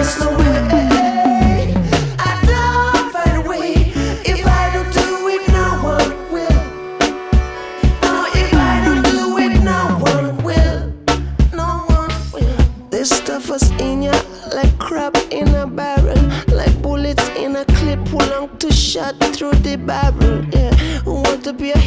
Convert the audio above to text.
there's no way. I don't find a way. If I don't do it, no one will. No, if I don't do it, no one will. No one will. This stuff is in ya like crab in a barrel, like bullets in a clip, pull on to shot through the barrel. Yeah, want to be a